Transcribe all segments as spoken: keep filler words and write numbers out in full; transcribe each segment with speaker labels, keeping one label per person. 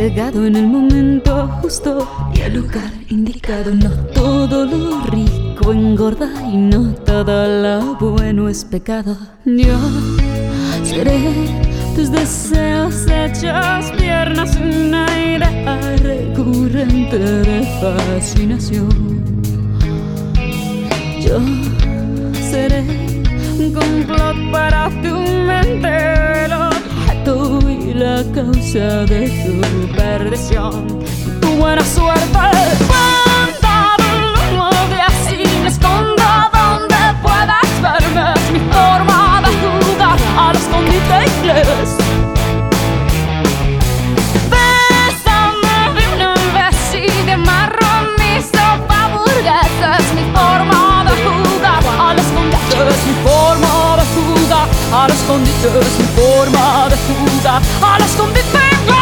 Speaker 1: llegado en el momento justo y el lugar indicado. No todo lo rico engorda y no todo lo bueno es pecado. Yo seré tus deseos hechos piernas, una idea recurrente de fascinación. Yo seré un complot para tu mente, el objeto y la causa de tu perdición. Tu buena suerte cuenta de los días y me escondo donde puedas verme. Es mi forma de jugar al escondite inglés. Bésame de una vez y te amarro mi sopa burguesa. Es mi forma de jugar al escondite. Es mi forma de jugar al escondite. Es mi forma de jugar al escondite inglés.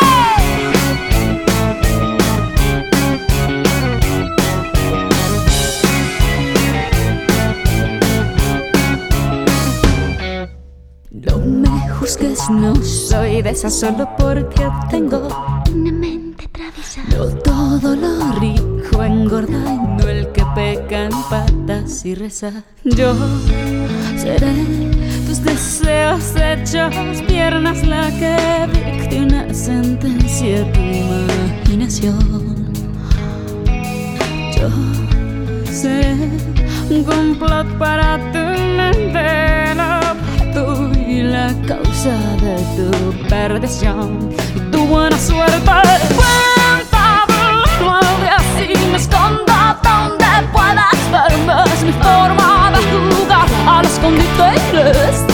Speaker 1: No me juzgues, no soy de esas solo porque tengo
Speaker 2: una mente traviesa.
Speaker 1: no todo lo rico engorda y no el que peca en patas y reza. Yo seré tus deseos hechos piernas, la que dicte una sentencia a tu imaginación. Yo seré un complot para tu mente, el objeto y la causa de tu perdición. Y tu buena suerte cuenta de los nueve así me escondo donde puedas verme. Es mi forma de jugar al escondite inglés.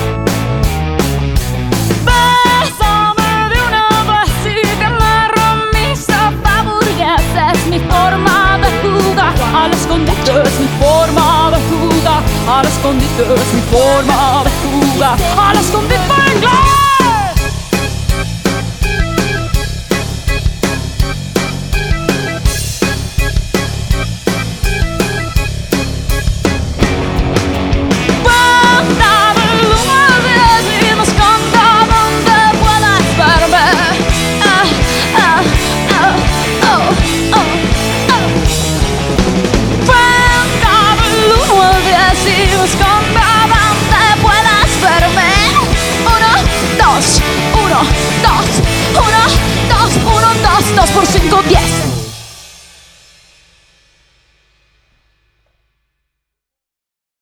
Speaker 1: Bésame de una vez y te amarro mi sopa burguesa. Es mi forma de jugar al escondite. Es mi forma de jugar al escondite. Es mi forma de jugar al escondite inglés.
Speaker 2: Dos por cinco, diez.